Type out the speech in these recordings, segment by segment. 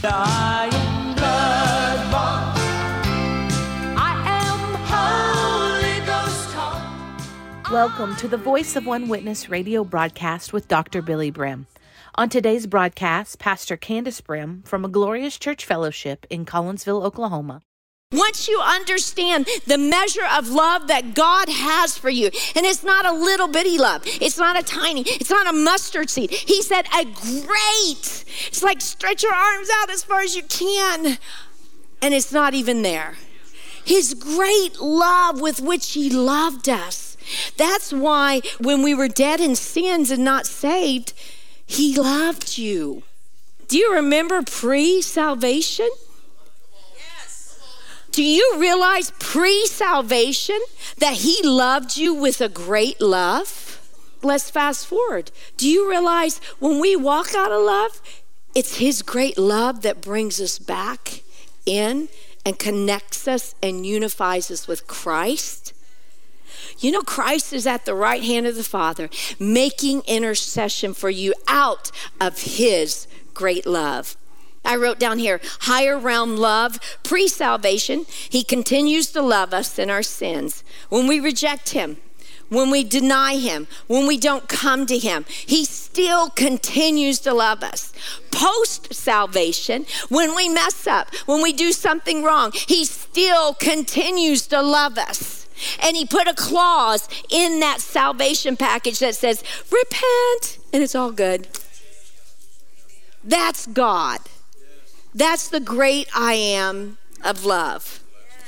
I am blood-bought. I am Holy Ghost taught. Welcome to the Voice of One Witness radio broadcast with Dr. Billy Brim. On today's broadcast, Pastor Candace Brim from a Glorious Church Fellowship in Collinsville, Oklahoma. Once you understand the measure of love that God has for you, and it's not a little bitty love, it's not a tiny, it's not a mustard seed. He said a great, it's like stretch your arms out as far as you can, and it's not even there. His great love with which he loved us. That's why when we were dead in sins and not saved, he loved you. Do you remember pre-salvation? Do you realize pre-salvation that he loved you with a great love? Let's fast forward. Do you realize when we walk out of love, it's his great love that brings us back in and connects us and unifies us with Christ? You know, Christ is at the right hand of the Father, making intercession for you out of his great love. I wrote down here, higher realm love, pre-salvation. He continues to love us in our sins. When we reject him, when we deny him, when we don't come to him, he still continues to love us. Post-salvation, when we mess up, when we do something wrong, he still continues to love us. And he put a clause in that salvation package that says, repent, and it's all good. That's God. That's the great I am of love.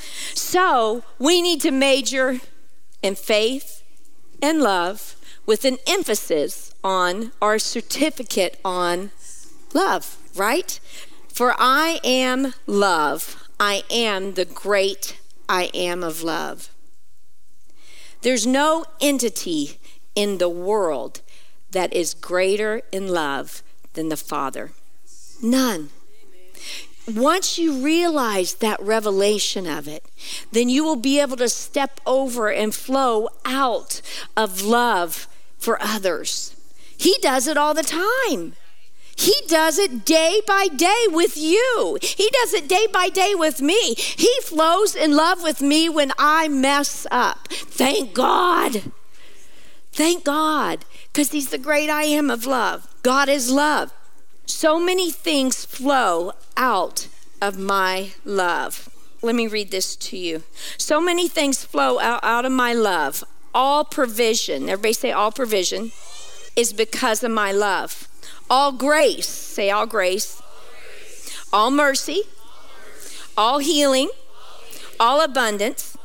So we need to major in faith and love with an emphasis on our certificate on love, right? For I am love. I am the great I am of love. There's no entity in the world that is greater in love than the Father. None. Once you realize that revelation of it, then you will be able to step over and flow out of love for others. He does it all the time. He does it day by day with you. He does it day by day with me. He flows in love with me when I mess up. Thank God. Thank God, because he's the great I am of love. God is love. So many things flow out of my love. Let me read this to you. So many things flow out of my love. All provision, everybody say all provision, is because of my love. All grace, say all grace. All mercy, all healing, all abundance.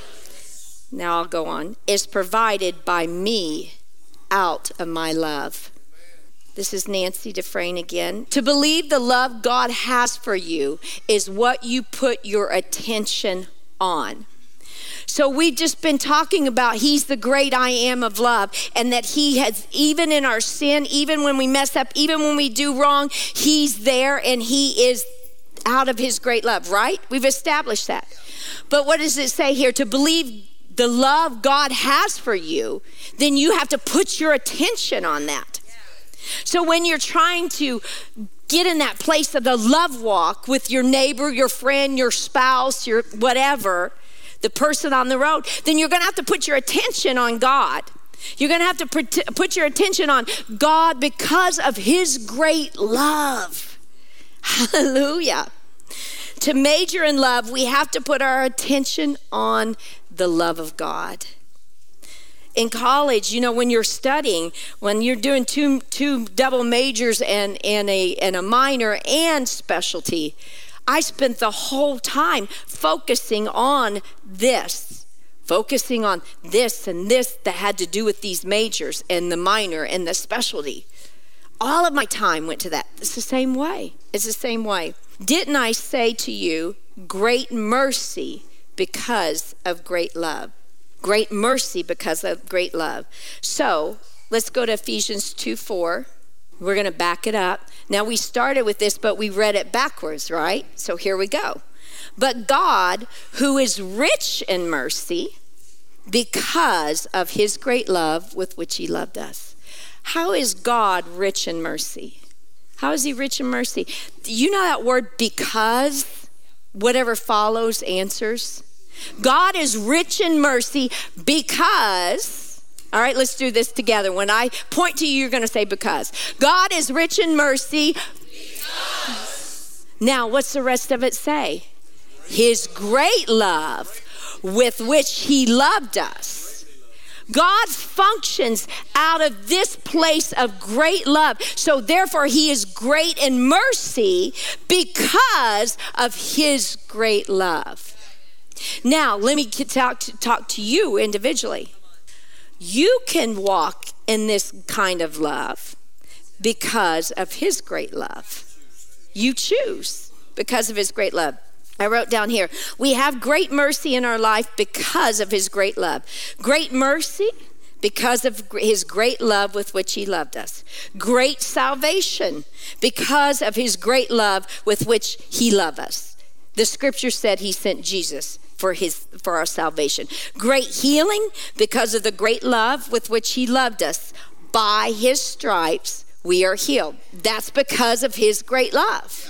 Now I'll go on. Is provided by me out of my love. This is Nancy Dufresne again. To believe the love God has for you is what you put your attention on. So we've just been talking about he's the great I am of love, and that he has, even in our sin, even when we mess up, even when we do wrong, he's there and he is out of his great love, right? We've established that. But what does it say here? To believe the love God has for you, then you have to put your attention on that. So when you're trying to get in that place of the love walk with your neighbor, your friend, your spouse, your whatever, the person on the road, then you're going to have to put your attention on God. You're going to have to put your attention on God because of his great love. Hallelujah. To major in love, we have to put our attention on the love of God. In college, you know, when you're studying, when you're doing two double majors and a minor and specialty, I spent the whole time focusing on this and this that had to do with these majors and the minor and the specialty. All of my time went to that. It's the same way. It's the same way. Didn't I say to you, great mercy because of great love? Great mercy because of great love. So let's go to Ephesians 2:4. We're going to back it up. Now we started with this, but we read it backwards, right? So here we go. But God, who is rich in mercy, because of his great love with which he loved us. How is God rich in mercy? How is he rich in mercy? You know that word because, whatever follows answers. God is rich in mercy because, all right, let's do this together. When I point to you, you're going to say because. God is rich in mercy. Because. Now, what's the rest of it say? His great love with which he loved us. God functions out of this place of great love. So therefore, he is great in mercy because of his great love. Now, let me talk to you individually. You can walk in this kind of love because of his great love. You choose because of his great love. I wrote down here, we have great mercy in our life because of his great love. Great mercy because of his great love with which he loved us. Great salvation because of his great love with which he loved us. The scripture said he sent Jesus for our salvation. Great healing because of the great love with which he loved us. By his stripes we are healed. That's because of his great love.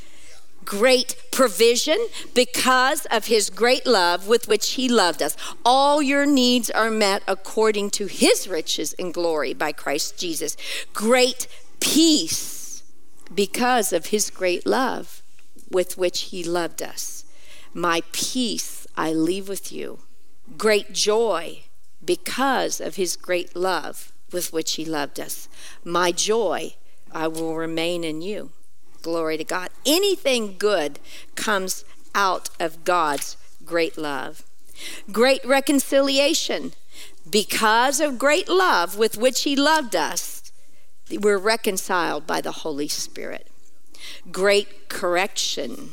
Great provision because of his great love with which he loved us. All your needs are met according to his riches and glory by Christ Jesus. Great peace because of his great love with which he loved us. My peace I leave with you. Great joy because of his great love with which he loved us. My joy I will remain in you. Glory to God. Anything good comes out of God's great love. Great reconciliation. Because of great love with which he loved us, we're reconciled by the Holy Spirit. Great correction.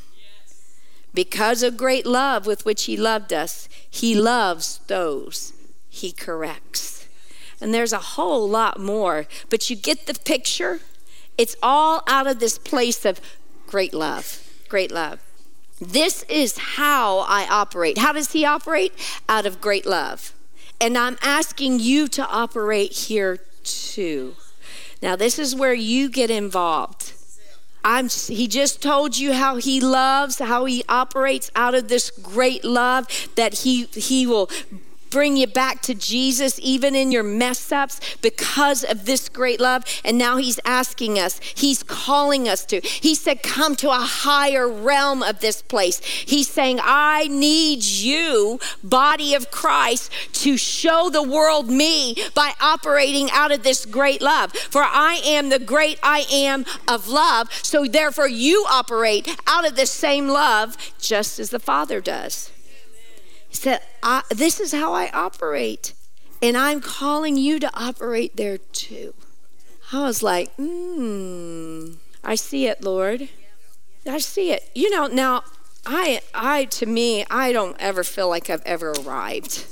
Because of great love with which he loved us, he loves those he corrects. And there's a whole lot more, but you get the picture? It's all out of this place of great love, great love. This is how I operate. How does he operate? Out of great love. And I'm asking you to operate here too. Now, this is where you get involved. He just told you how he loves, how he operates out of this great love, that he will bring you back to Jesus even in your mess ups because of this great love. And now he's asking us, he's calling us to. He said, come to a higher realm of this place. He's saying, I need you, body of Christ, to show the world me by operating out of this great love. For I am the great I am of love. So therefore you operate out of the same love just as the Father does. He said, this is how I operate, and I'm calling you to operate there too. I was like, I see it, Lord. I see it. You know, now, to me, I don't ever feel like I've ever arrived.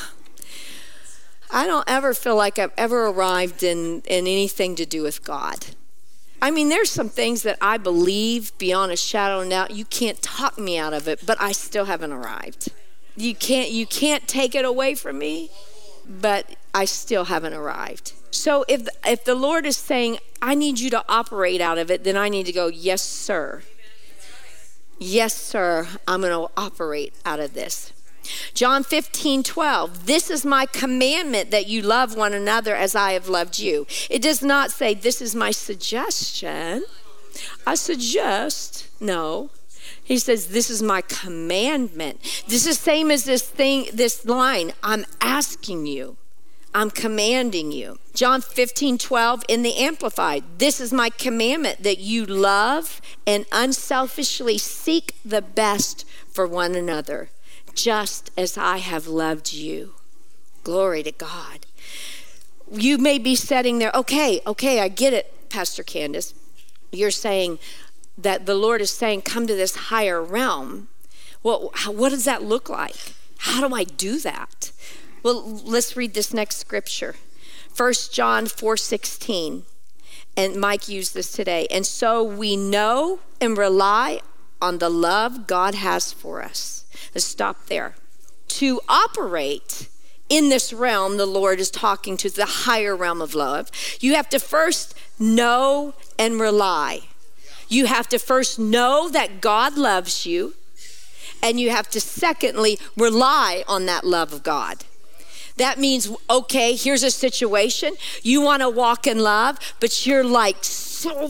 I don't ever feel like I've ever arrived in anything to do with God. I mean, there's some things that I believe beyond a shadow of a doubt. You can't talk me out of it, but I still haven't arrived. You can't take it away from me, but I still haven't arrived. So if the Lord is saying, I need you to operate out of it, then I need to go, yes, sir. Yes, sir, I'm going to operate out of this. John 15:12, this is my commandment, that you love one another as I have loved you. It does not say, this is my suggestion. I suggest. No. He says, this is my commandment. This is the same as this line. I'm asking you. I'm commanding you. John 15:12 in the Amplified. This is my commandment, that you love and unselfishly seek the best for one another, just as I have loved you. Glory to God. You may be sitting there, okay, I get it, Pastor Candace. You're saying that the Lord is saying, come to this higher realm. Well, what does that look like? How do I do that? Well, let's read this next scripture. 1 John 4:16. And Mike used this today. And so we know and rely on the love God has for us. Let's stop there. To operate in this realm, the Lord is talking to the higher realm of love. You have to first know and rely. You have to first know that God loves you, and you have to secondly rely on that love of God. That means, okay, here's a situation. You want to walk in love, but you're like so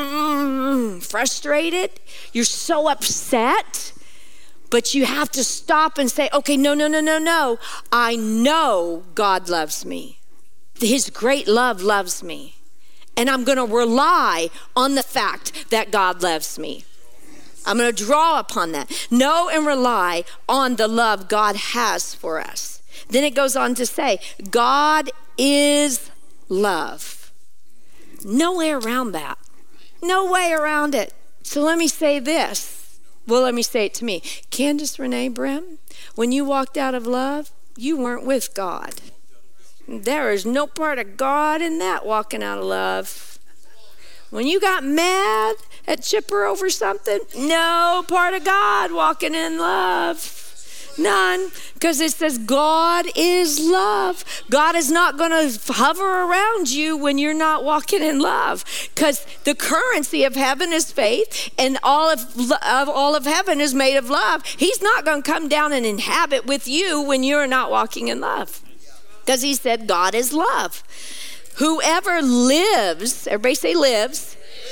frustrated. You're so upset. But you have to stop and say, okay, no. I know God loves me. His great love loves me. And I'm going to rely on the fact that God loves me. I'm going to draw upon that. Know and rely on the love God has for us. Then it goes on to say, God is love. No way around that. No way around it. So let me say this. Well, let me say it to me. Candace Renee Brim, when you walked out of love, you weren't with God. There is no part of God in that walking out of love. When you got mad at Chipper over something, no part of God walking in love. None, because it says God is love. God is not going to hover around you when you're not walking in love, because the currency of heaven is faith, and all of heaven is made of love. He's not going to come down and inhabit with you when you're not walking in love, because he said God is love. Whoever lives, everybody say lives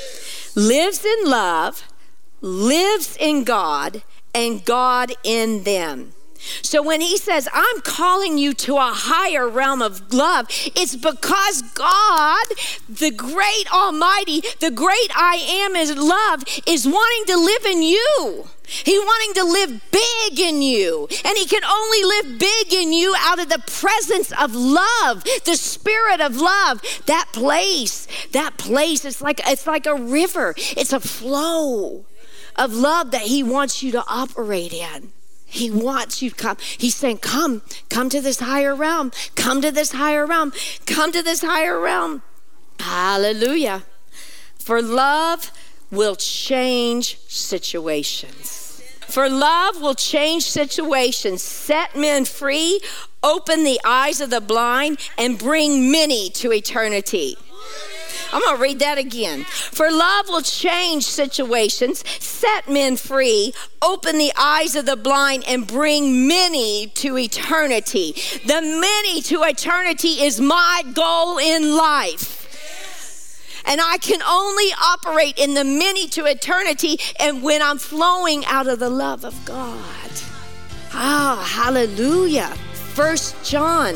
in love, lives in God, and God in them. So when he says, I'm calling you to a higher realm of love, it's because God, the great Almighty, the great I am is love, is wanting to live in you. He's wanting to live big in you. And he can only live big in you out of the presence of love, the spirit of love. That place, it's like a river. It's a flow of love that he wants you to operate in. He wants you to come. He's saying, come to this higher realm. Come to this higher realm. Come to this higher realm. Hallelujah. For love will change situations. For love will change situations, set men free, open the eyes of the blind, and bring many to eternity. I'm going to read that again. For love will change situations, set men free, open the eyes of the blind, and bring many to eternity. The many to eternity is my goal in life. And I can only operate in the many to eternity and when I'm flowing out of the love of God. Oh, hallelujah. 1 John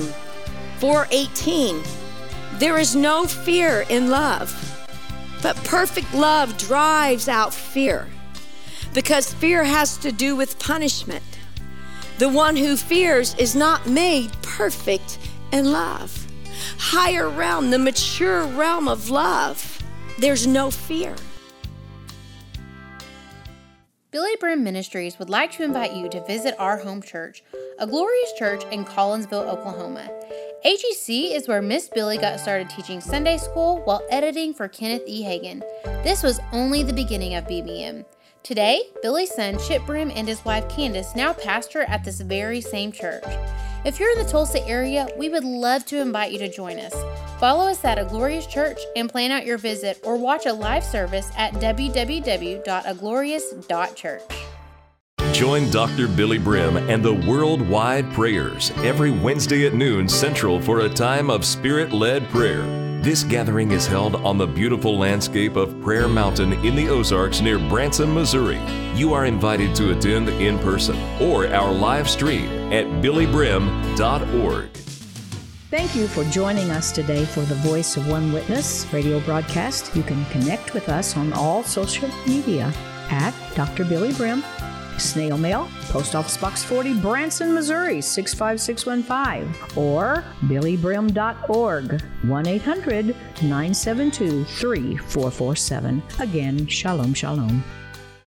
4:18. There is no fear in love, but perfect love drives out fear, because fear has to do with punishment. The one who fears is not made perfect in love. Higher realm, the mature realm of love, there's no fear. Billy Brim Ministries would like to invite you to visit our home church, A Glorious Church in Collinsville, Oklahoma. AGC is where Miss Billy got started teaching Sunday school while editing for Kenneth E. Hagin. This was only the beginning of BBM. Today, Billy's son Chip Brim and his wife Candace now pastor at this very same church. If you're in the Tulsa area, we would love to invite you to join us. Follow us at A Glorious Church and plan out your visit, or watch a live service at www.aglorious.church. Join Dr. Billy Brim and the Worldwide Prayers every Wednesday at noon Central for a time of Spirit-led prayer. This gathering is held on the beautiful landscape of Prayer Mountain in the Ozarks near Branson, Missouri. You are invited to attend in person or our live stream at billybrim.org. Thank you for joining us today for the Voice of One Witness radio broadcast. You can connect with us on all social media at Dr. Billy Brim. Snail mail, Post Office Box 40, Branson, Missouri, 65615, or billybrim.org, 1-800-972-3447. Again, shalom, shalom.